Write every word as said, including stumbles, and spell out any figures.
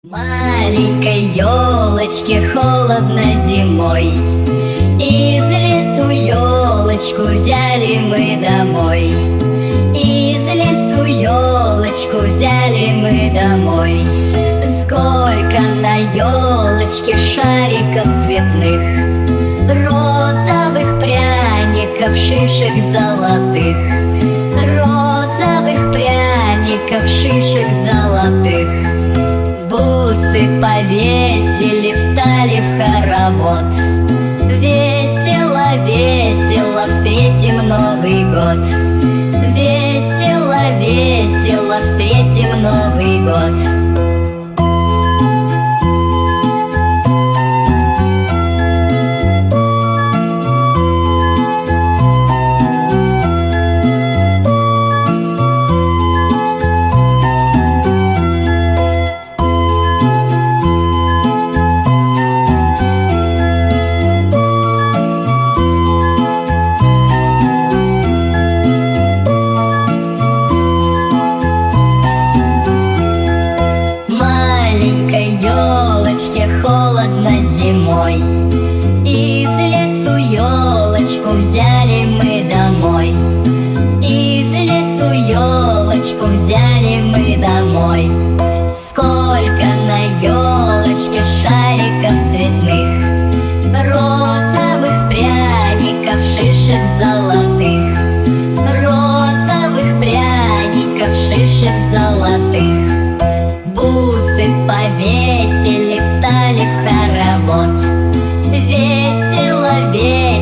Маленькой елочке холодно зимой, из лесу елочку взяли мы домой. Из лесу елочку взяли мы домой. Сколько на елочке шариков цветных, розовых пряников, шишек золотых, розовых пряников, шишек золотых. Бусы повесили, встали в хоровод. Весело, весело встретим Новый год. Весело, весело встретим Новый год. Елочке холодно зимой, из лесу елочку взяли мы домой. Из лесу елочку взяли мы домой. Сколько на елочке шариков цветных, розовых пряников, шишек золотых, розовых пряников, шишек золотых. Бусы повесили, встали в хоровод. Весело, весело